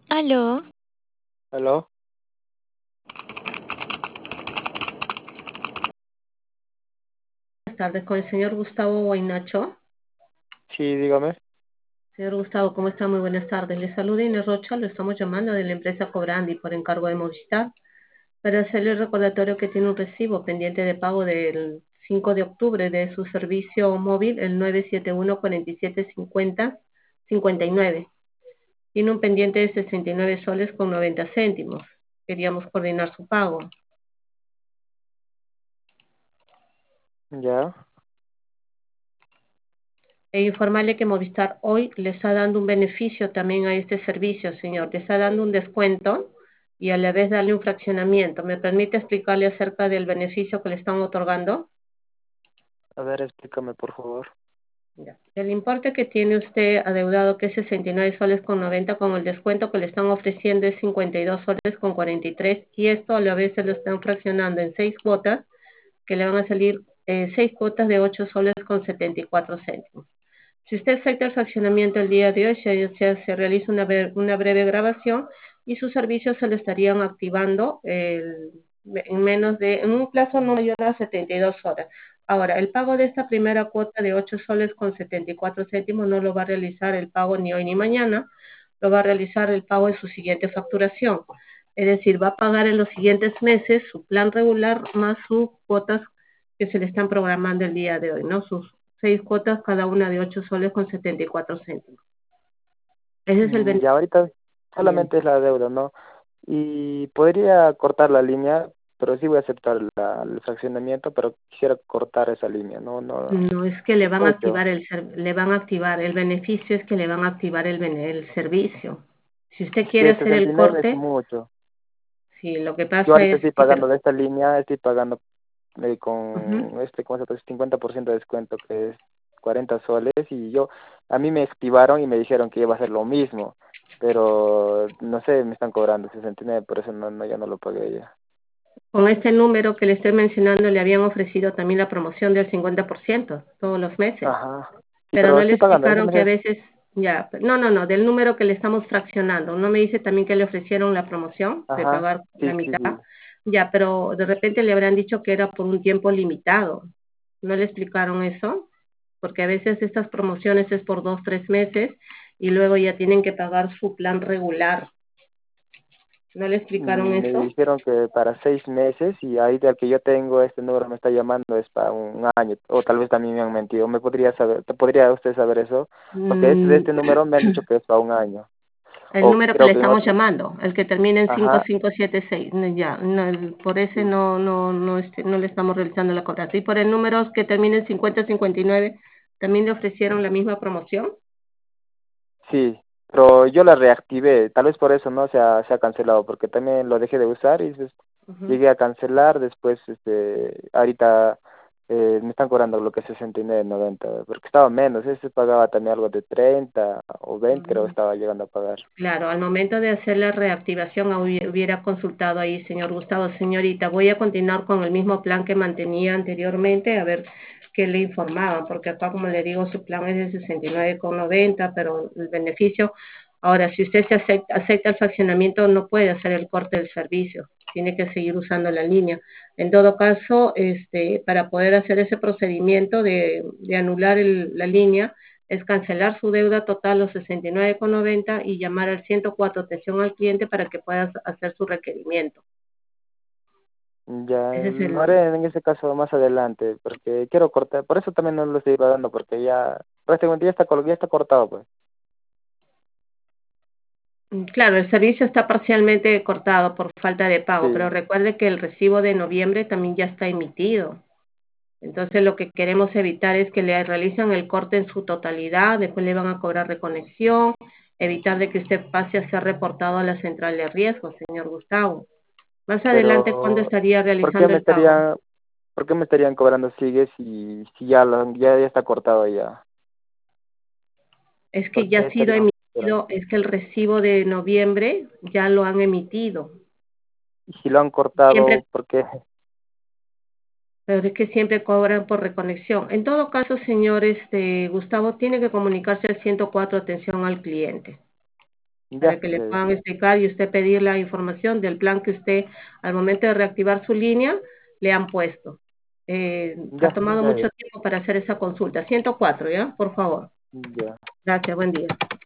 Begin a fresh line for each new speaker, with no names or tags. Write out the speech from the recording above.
Aló,
¿Aló?
Buenas tardes, con el señor Gustavo Guaynacho.
Sí, dígame.
Señor Gustavo, ¿cómo está? Muy buenas tardes. Le saluda Inés Rocha, lo estamos llamando de la empresa Cobrandi por encargo de Movistar para hacerle el recordatorio que tiene un recibo pendiente de pago del 5 de octubre de su servicio móvil, el 971-4750-59. Tiene un pendiente de 69 soles con 90 céntimos. Queríamos coordinar su pago.
Ya.
E informarle que Movistar hoy le está dando un beneficio también a este servicio, señor. Le está dando un descuento y a la vez darle un fraccionamiento. ¿Me permite explicarle acerca del beneficio que le están otorgando?
A ver, explícame, por favor.
Ya. El importe que tiene usted adeudado, que es 69 soles con 90, con el descuento que le están ofreciendo es 52 soles con 43, y esto a la vez se lo están fraccionando en 6 cuotas, que le van a salir 6 cuotas de 8 soles con 74 céntimos. Si usted acepta el fraccionamiento el día de hoy, se realiza una breve grabación y sus servicios se le estarían activando en un plazo no mayor a 72 horas. Ahora, el pago de esta primera cuota de 8 soles con 74 céntimos no lo va a realizar el pago ni hoy ni mañana, lo va a realizar el pago de su siguiente facturación. Es decir, va a pagar en los siguientes meses su plan regular más sus cuotas que se le están programando el día de hoy, ¿no? Sus 6 cuotas, cada una de 8 soles con 74 céntimos. Ese es el
Ya ahorita solamente
beneficio.
es la deuda, ¿no? Y podría cortar la línea, pero sí voy a aceptar el fraccionamiento, pero quisiera cortar esa línea, no, no,
No es que le van a
mucho.
activar le van a activar, el beneficio es que le van a activar el servicio. Si usted
Es
quiere
que
hacer el
69 es
corte,
mucho.
sí, lo que
Yo
pasa
ahorita
es
estoy
que,
pagando de esta línea, estoy pagando
ujú,
con ¿cómo se llama? 50% de descuento, que es 40 soles, y a mí me activaron y me dijeron que iba a ser lo mismo, pero no sé, me están cobrando 69, por eso no, ya no lo pagué ya.
con este número que le estoy mencionando le habían ofrecido también la promoción del 50% todos los meses.
Ajá. Sí,
Pero
pero
no le
estoy pagando, eso
explicaron
me
que a
dice.
veces, ya, no, del número que le estamos fraccionando. No me dice también que le ofrecieron la promoción de
Ajá.
pagar la
Sí, sí,
mitad.
sí.
Ya, pero de repente le habrán dicho que era por un tiempo limitado. ¿No le explicaron eso? Porque a veces estas promociones es por 2, 3 meses y luego ya tienen que pagar su plan regular. ¿No le explicaron
Me
eso?
dijeron que para 6 meses, y ahí del que yo tengo, este número me está llamando, es para un año, o tal vez también me han mentido. ¿Podría usted saber eso? Porque de
Mm,
este número me han dicho que es para un año.
el
O
número que le
creo que en
estamos
otro.
llamando, el que termina en
Ajá.
5576, no, ya, no, por ese
Sí.
no le estamos realizando la cobranza. Y por el número que termina en 5059, ¿también le ofrecieron la misma promoción?
Sí, pero yo la reactivé, tal vez por eso no se ha cancelado, porque también lo dejé de usar y pues,
Ujú.
llegué a cancelar, después ahorita me están cobrando lo que es 69,90, porque estaba menos, ese pagaba también algo de 30 o 20, creo que
Mm.
estaba llegando a pagar.
Claro, al momento de hacer la reactivación hubiera consultado ahí, señor Gustavo, señorita, voy a continuar con el mismo plan que mantenía anteriormente, a ver qué le informaban, porque acá, como le digo, su plan es de 69,90, pero el beneficio, ahora, si usted acepta el fraccionamiento, no puede hacer el corte del servicio, tiene que seguir usando la línea. En todo caso, para poder hacer ese procedimiento de anular la línea, es cancelar su deuda total, los 69,90, y llamar al 104 atención al cliente para que pueda hacer su requerimiento.
Ya,
Ese es
lo
el,
haré en ese caso más adelante, porque quiero cortar, por eso también no lo estoy pagando, porque ya prácticamente ya está cortado, pues.
claro, el servicio está parcialmente cortado por falta de pago, pero
Sí,
recuerde que el recibo de noviembre también ya está emitido. Entonces lo que queremos evitar es que le realicen el corte en su totalidad, después le van a cobrar reconexión, evitar de que usted pase a ser reportado a la central de riesgo, señor Gustavo. Más adelante, ¿cuándo
pero
estaría
¿por qué
realizando
me
el pago?
estarían ¿por qué me estarían cobrando sigue si ya está cortado ya?
Es que
¿Por
ya
qué
ha sido
estarían cobrando?
emitido, es que el recibo de noviembre ya lo han emitido.
Y si lo han
Siempre,
cortado, ¿por qué?
pero es que siempre cobran por reconexión. En todo caso, señor Gustavo, tiene que comunicarse al 104 atención al cliente. para
Ya,
que le
ya, ya.
puedan explicar y usted pedir la información del plan que usted al momento de reactivar su línea le han puesto. Ha
Ya,
tomado
ya,
mucho
ya.
tiempo para hacer esa consulta. 104, ¿ya? Por favor.
Ya.
Gracias, buen día.